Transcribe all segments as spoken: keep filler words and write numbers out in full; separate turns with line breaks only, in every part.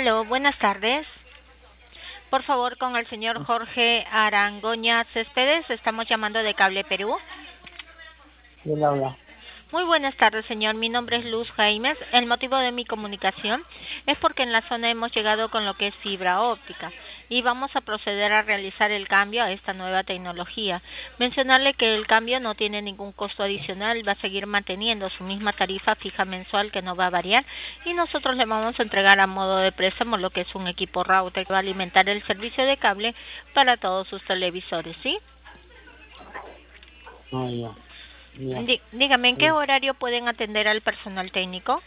Aló, buenas tardes. Por favor, con el señor Jorge Arangoña Céspedes, estamos llamando de Cable Perú.
¿Quién habla?
Muy buenas tardes, señor. Mi nombre es Luz Jaimes. El motivo de mi comunicación es porque en la zona hemos llegado con lo que es fibra óptica y vamos a proceder a realizar el cambio a esta nueva tecnología. Mencionarle que el cambio no tiene ningún costo adicional, va a seguir manteniendo su misma tarifa fija mensual que no va a variar y nosotros le vamos a entregar a modo de préstamo lo que es un equipo router que va a alimentar el servicio de cable para todos sus televisores, ¿sí?
Ah, ya, ya.
Dí- dígame, ¿en qué
Sí.
horario pueden atender al personal técnico?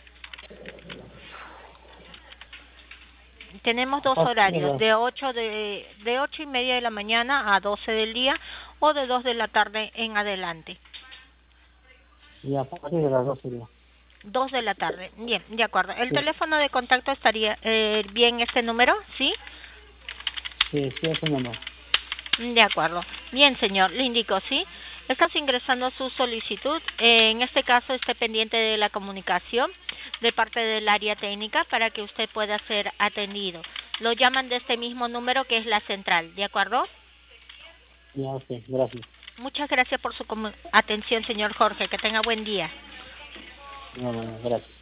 Tenemos
A
dos
partir de
horarios,
las,
de ocho de, de ocho y media de la mañana a doce del día o de dos de la tarde en adelante.
y a partir de las doce ya.
Dos de la tarde. Bien, de acuerdo. ¿El
Sí,
teléfono de contacto estaría eh, bien este número? ¿Sí?
sí, sí, ese número.
De acuerdo. Bien, señor, le indico, ¿sí? Estás ingresando su solicitud. Eh, en este caso, esté pendiente de la comunicación de parte del área técnica para que usted pueda ser atendido. Lo llaman de este mismo número que es la central, ¿de acuerdo?
Ya, ok, gracias.
Muchas gracias por su comu- atención, señor Jorge. Que tenga buen día.
No, no, no, gracias.